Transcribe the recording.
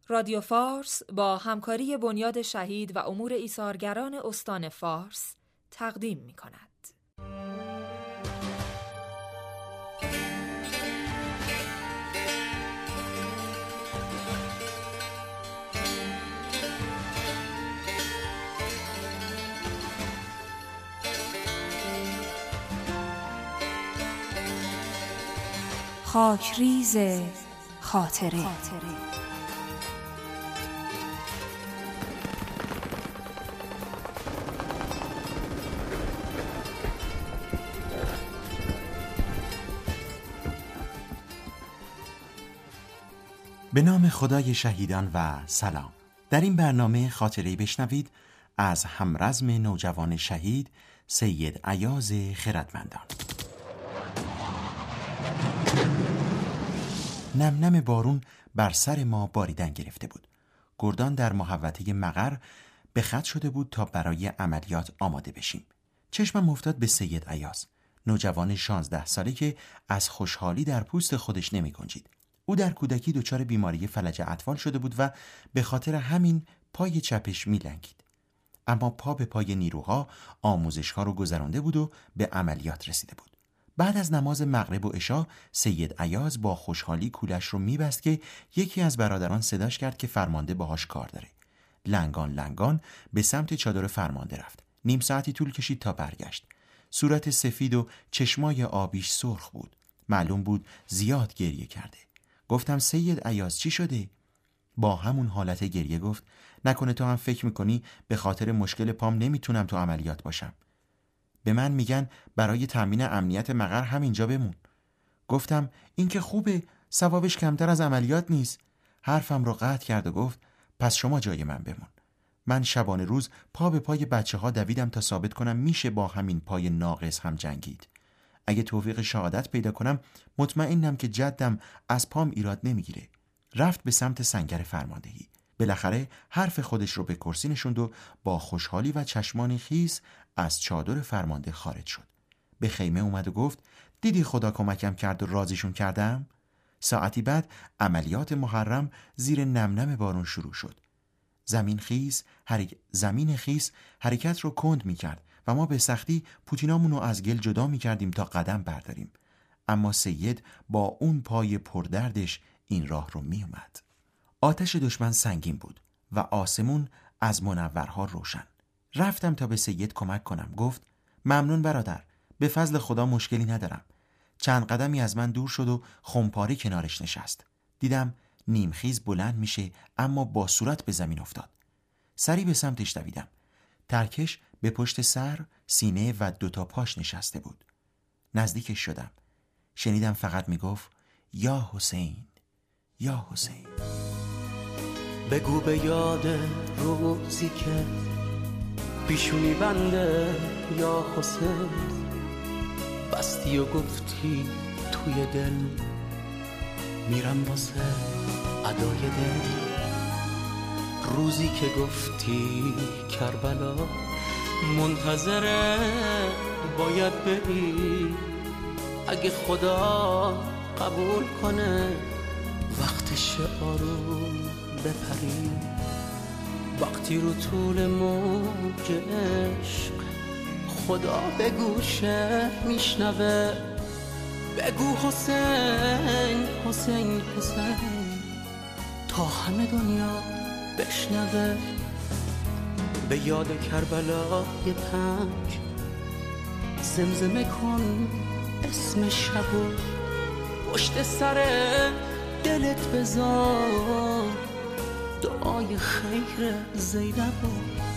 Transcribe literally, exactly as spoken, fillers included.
رادیو فارس با همکاری بنیاد شهید و امور ایثارگران استان فارس تقدیم می کند. خاکریز خاطره به نام خدای شهیدان و سلام. در این برنامه خاطره‌ای بشنوید از همرزم نوجوان شهید سید ایاز خردمندان. نم نم بارون بر سر ما باریدن گرفته بود. گردان در محوطه مقر به خط شده بود تا برای عملیات آماده بشیم. چشمم افتاد به سید ایاز، نوجوان شانزده ساله که از خوشحالی در پوست خودش نمی گنجید. او در کودکی دچار بیماری فلج اطفال شده بود و به خاطر همین پای چپش می لنگید. اما پا به پای نیروها آموزش‌ها رو گذرانده بود و به عملیات رسیده بود. بعد از نماز مغرب و عشا سید ایاز با خوشحالی کولش رو میبست که یکی از برادران صداش کرد که فرمانده باهاش کار داره. لنگان لنگان به سمت چادر فرمانده رفت. نیم ساعتی طول کشید تا برگشت. صورت سفید و چشمای آبیش سرخ بود. معلوم بود زیاد گریه کرده. گفتم سید ایاز چی شده؟ با همون حالت گریه گفت نکنه تو هم فکر میکنی به خاطر مشکل پام نمیتونم تو عملیات باشم. به من میگن برای تامین امنیت مقر همینجا بمون. گفتم این که خوبه، ثوابش کمتر از عملیات نیست. حرفم رو قطع کرد و گفت پس شما جای من بمون. من شبانه روز پا به پای بچه ها دویدم تا ثابت کنم میشه با همین پای ناقص هم جنگید. اگه توفیق شهادت پیدا کنم مطمئنم که جدم از پام ایراد نمیگیره. رفت به سمت سنگر فرماندهی. بالاخره حرف خودش رو به کرسی نشوند و با خوشحالی و چشمان خیس از چادر فرمانده خارج شد. به خیمه اومد و گفت دیدی خدا کمکم کرد و راضیشون کردم؟ ساعتی بعد عملیات محرم زیر نمنم بارون شروع شد. زمین خیس حرک... زمین خیس حرکت رو کند می کرد و ما به سختی پوتینامون رو از گل جدا می کردیم تا قدم برداریم. اما سید با اون پای پردردش این راه رو می اومد. آتش دشمن سنگین بود و آسمون از منورها روشن. رفتم تا به سید کمک کنم. گفت ممنون برادر، به فضل خدا مشکلی ندارم. چند قدمی از من دور شد و خمپاری کنارش نشست. دیدم نیمخیز بلند میشه اما با صورت به زمین افتاد. سری به سمتش دویدم. ترکش به پشت سر، سینه و دوتا پاش نشسته بود. نزدیکش شدم. شنیدم فقط میگفت یا حسین، یا حسین. بگو به یاد روزی که پیشونی بنده یا حسین بستی و گفتی توی دل میرم واسه ادای دل. روزی که گفتی کربلا منتظره باید بری، اگه خدا قبول کنه وقتش آروم بپری. وقتی رو طول موج عشق خدا به گوشه میشنوه، بگو حسین حسین حسین تا همه دنیا بشنوه. به یاد کربلای پنج زمزمه کن اسم شبو، پشت سر دلت بذار دعای خیر زینبو.